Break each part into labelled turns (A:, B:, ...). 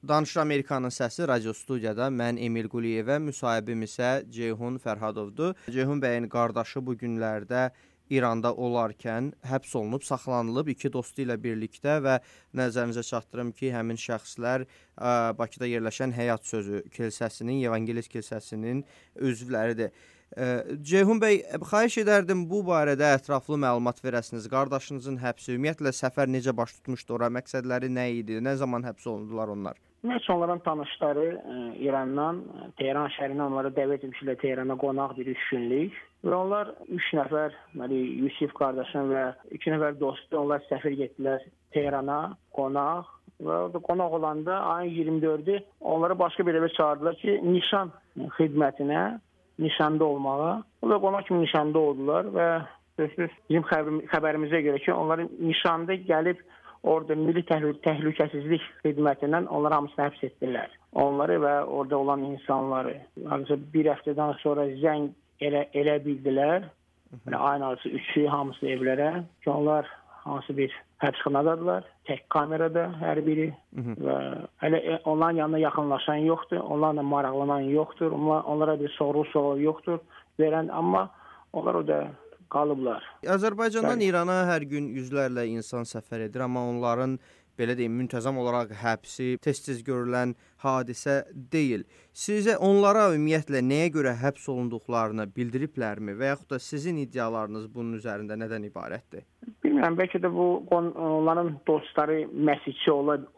A: Danışır Amerikanın səsi radio studiyada mən Emil Quliyevə, müsahibim isə Ceyhun Fərhadovdur. Ceyhun bəyin qardaşı bu günlərdə İranda olarkən həbs olunub, saxlanılıb iki dostu ilə birlikdə və nəzərinizə çatdırım ki, həmin şəxslər Bakıda yerləşən Həyat Sözü kilsəsinin, Evangelist kilsəsinin üzvləridir. Ceyhun bəy, xahiş edərdim bu barədə ətraflı məlumat verəsiniz. Qardaşınızın həbsi, ümumiyyətlə səfər necə baş tutmuşdu ora, məqsədləri nə idi, nə zaman həbs olundular onlar?
B: Ümumiyyətlə onların tanışları İrandan, Tehran şəhərindən onlara dəvət etmişlər Tehrana qonaq bir 3 günlük. Və onlar 3 nəfər, Yusif qardaşım və 2 nəfər dostu, onlar səfər getdilər Tehrana qonaq. Və orada qonaq olanda ayın 24-ü onları başqa bir evə çağırdılar ki, nişan xidmətinə, nişanda olmağa. Onlar qonaq kimi nişanda oldular və bizim xəbərimizə görə ki, onların nişanda gəlib orada Milli Təhlükəsizlik Xidmətindən onları hamısını həbs etdilər. Onları və orada olan insanları. Bir həftədən sonra zəng elə bildilər. Ayın arası 3-ü hamısı evlərə ki, onlar hansı bir həbsxanadadılar. Tək kamerada hər biri. Və hələ onların yanına yaxınlaşan yoxdur. Onlarla maraqlanan yoxdur. Onlara bir soru yoxdur verən, amma onlar orada qalıblar.
A: Azərbaycandan İrana hər gün yüzlərlə insan səfər edir, amma onların belə deyim, müntəzəm olaraq həbsi tez-tez görülən hadisə deyil. Sizə onlara ümumiyyətlə nəyə görə həbs olunduqlarını bildiriblərmi və yaxud da sizin iddialarınız bunun üzərində nədən ibarətdir?
B: Bilmirəm, bəlkə də bu onların dostları məsihçi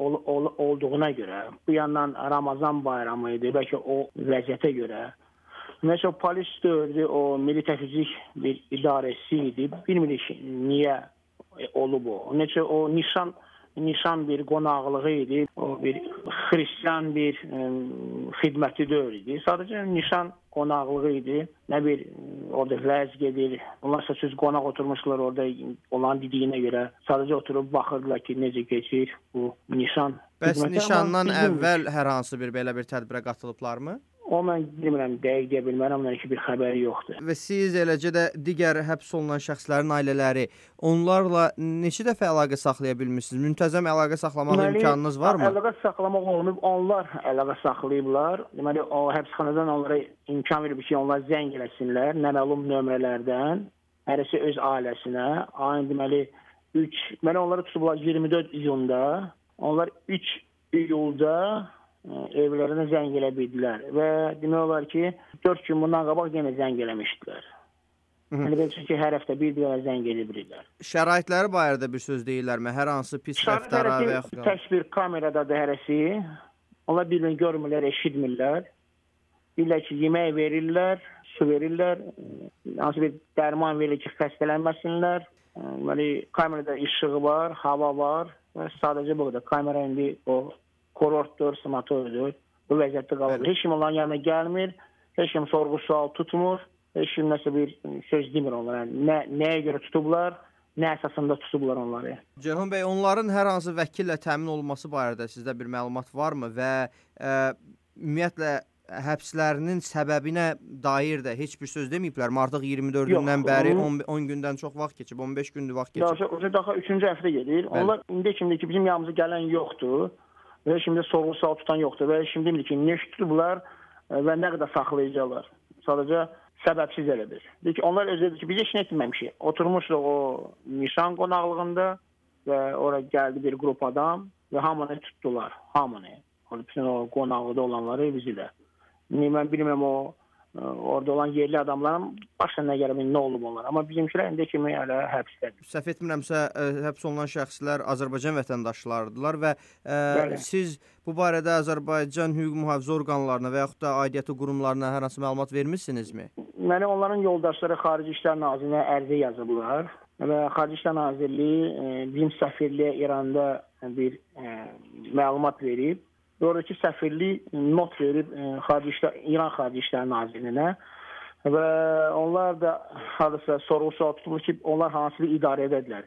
B: olduğuna görə, bu yandan Ramazan bayramı idi, bəlkə o vəziyyətə görə. Mesela polis dördü, o Milli Təhlükəsizlik bir idarəsi idi. Bilmirik niyə olub o. Necə o nişan bir qonaqlığı idi. O bir xristian bir xidməti deyil idi. Sadəcə nişan qonaqlığı idi. Nə bir orada vəz gedir. Onlar söz qonaq oturmuşlar orada olan dediyinə görə. Sadəcə oturub baxırdılar ki, necə keçir bu nişan.
A: Bəs nişandan əvvəl hər hansı bir belə bir tədbirə qatılıblarmı?
B: O mən bilmirəm, dəqiq deyə bilmərəm, onların ki bir xəbəri yoxdur.
A: Və siz eləcə də digər həbs olunan şəxslərin ailələri, onlarla neçə dəfə əlaqə saxlaya bilmişsiniz? Müntəzəm əlaqə saxlamaq imkanınız varmı?
B: Əlaqə saxlamaq olmayıb, onlar əlaqə saxlayıblar. Deməli, o həbsxanadan onlara imkan verib ki, onlar zəng eləsinlər, nəməlum nömrələrdən, hərəsi öz ailəsinə. Ayın deməli, onları tutublar 24 iyunda, onlar 3 iyulda evlərinə zəng elə bildilər və demək olar ki, 4 gün bundan qabaq yenə zəng eləmişdilər. Belki ki, hər həftə bir dənə zəng edirlər.
A: Şəraitləri barədə bir söz deyirlərmi? Hər hansı pis rəftara və yaxud
B: tək bir kameradadır hərəsi. Onlar bir-birini görmürlər, eşitmirlər. Bilirlər ki, yemək verirlər, su verirlər, hansı bir dərman verilir ki, xəstələnməsinlər. Kamerada işığı var, hava var və sadəcə bu qədər. Kamera indi o kurortdur, sanatordur. Bu vəziyyətdə qalır. Heç kim onların yanına gəlmir, heç kim sorğu-sual tutmur, heç kim nəsə bir söz demir onlara. Nəyə görə tutublar, nə əsasında tutublar onları.
A: Ceyhun bəy, onların hər hansı vəkillə təmin olunması barədə sizdə bir məlumat varmı və ümumiyyətlə həbslərinin səbəbinə dair də heç bir söz deməyiblərmi? Artıq 24-ündən bəri 10 gündən çox vaxt keçib, 15 gündür vaxt keçib.
B: Daha 3-cü həftə gedir. Onlar indi kimdir ki, bizim yanımıza gələn yoxdur. Və şimdi sorğu-sual tutan yoxdur və şimdi ki, ne tutublar və nə qədər saxlayacaqlar. Sadəcə səbəbsiz elədir. Onlar özü dedi ki, biz heç nə etməmişik. Oturmuşduq o nişan qonaqlığında və oraya gəldi bir qrup adam və hamını tutdular. Hamını. Bütün o qonaqlıqda olanları bizi də. Mən bilməm orada olan yerli adamların başına nə gəlib, nə olub onlar. Amma bizimkilər indi kimi hələ həbsdədir.
A: Səhv etmirəmsə, həbs olunan şəxslər Azərbaycan vətəndaşlarıdırlar və siz bu barədə Azərbaycan hüquq mühafizə orqanlarına və yaxud da aidiyyəti qurumlarına hər hansı məlumat vermişsinizmi?
B: Onların yoldaşları Xarici İşlər Nazirinə ərizə yazıblar və Xarici İşlər Nazirliyi bizim səfirliyə İranda bir məlumat verib. Oradakı səfirlik not verib İran Xarici İşlər Nazirinə və onlar da hadisa sorğu-sual tutulur ki, onlar hansı bir idarədədirlər.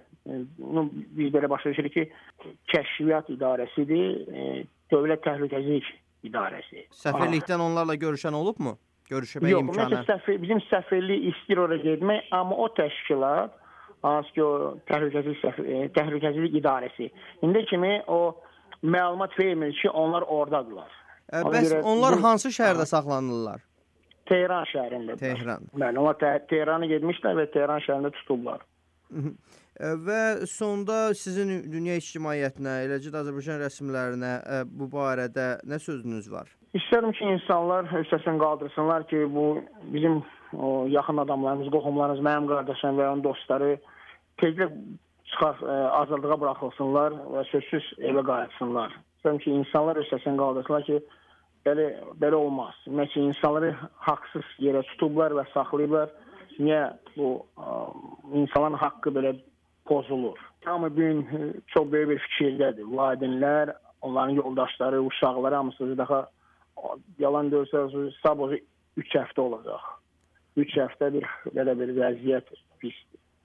B: Biz belə başa düşürük ki, Kəşfiyyat İdarəsidir, Dövlət Təhlükəsizlik İdarəsi.
A: Səfirlikdən onlarla görüşən olubmu? Görüşmək imkanı?
B: Yox, bizim səfirlik istəyir oraya getmək, amma o təşkilat, hansı ki o Təhlükəsizlik İdarəsi. İndi kimi o məlumat vermir ki, onlar ordadırlar.
A: Bəs onlar hansı şəhərdə saxlanırlar?
B: Tehran şəhərində.
A: Tehran.
B: Bəli, onlar Tehrana getmişlər və Tehran şəhərində tutulublar.
A: Və sonda sizin dünya ictimaiyyətinə, eləcə də Azərbaycan rəsmilərinə bu barədə nə sözünüz var?
B: İstərdim ki, insanlar hössəsini qaldırsınlar ki, bu bizim yaxın adamlarımız, qohumlarımız, mənim qardaşım və onun dostları tezlə çıxar, azadlığa buraxılsınlar və sözsüz evə qayıtsınlar. İstərdim ki, insanlar hössəsini qaldırsınlar ki, belə olmaz. Ümumiyyətlə, insanları haqsız yerə tutublar və saxlayıblar. Niyə bu insanların haqqı belə pozulur? Hamı bugün çox böyük bir fikirdədir. Valideynlər, onların yoldaşları, uşaqları hamısı daha yalan deyilsə, sabahı 3 həftə olacaq. 3 həftə belə bir vəziyyət pis.